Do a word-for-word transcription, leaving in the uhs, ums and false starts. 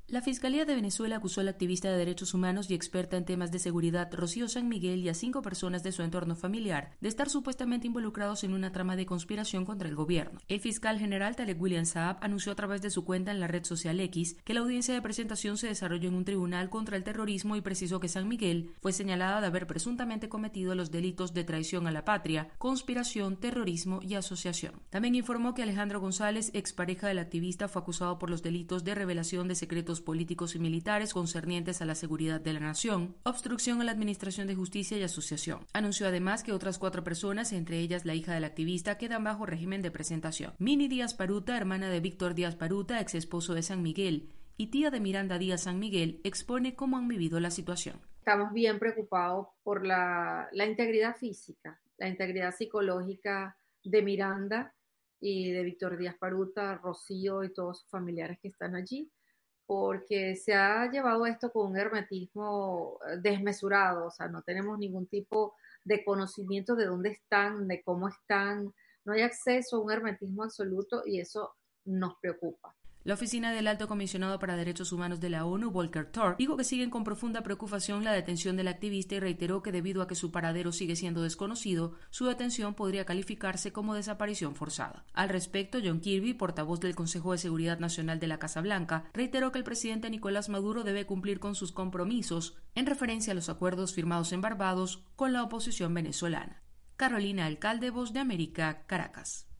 La Fiscalía de Venezuela acusó a la activista de derechos humanos y experta en temas de seguridad Rocío San Miguel y a cinco personas de su entorno familiar de estar supuestamente involucrados en una trama de conspiración contra el gobierno. El fiscal general Taleb William Saab anunció a través de su cuenta en la red social X que la audiencia de presentación se desarrolló en un tribunal contra el terrorismo y precisó que San Miguel fue señalada de haber presuntamente cometido los delitos de traición a la patria, conspiración, terrorismo y asociación. También informó que Alejandro González, expareja del activista, fue acusado por los delitos de revelación de secretos políticos y militares concernientes a la seguridad de la nación, obstrucción a la administración de justicia y asociación. Anunció además que otras cuatro personas, entre ellas la hija del activista, quedan bajo régimen de presentación. Mini Díaz Paruta, hermana de Víctor Díaz Paruta, ex esposo de San Miguel, y tía de Miranda Díaz San Miguel, expone cómo han vivido la situación. Estamos bien preocupados por la, la integridad física, la integridad psicológica de Miranda y de Víctor Díaz Paruta, Rocío y todos sus familiares que están allí, porque se ha llevado esto con un hermetismo desmesurado, o sea, no tenemos ningún tipo de conocimiento de dónde están, de cómo están, no hay acceso a un hermetismo absoluto y eso nos preocupa. La oficina del Alto Comisionado para Derechos Humanos de la ONU, Volker Turk, dijo que siguen con profunda preocupación la detención del activista y reiteró que debido a que su paradero sigue siendo desconocido, su detención podría calificarse como desaparición forzada. Al respecto, John Kirby, portavoz del Consejo de Seguridad Nacional de la Casa Blanca, reiteró que el presidente Nicolás Maduro debe cumplir con sus compromisos en referencia a los acuerdos firmados en Barbados con la oposición venezolana. Carolina Alcalde, Voz de América, Caracas.